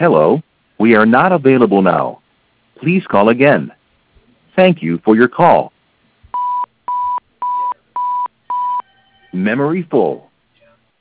Hello, we are not available now. Please call again. Thank you for your call. Memory full.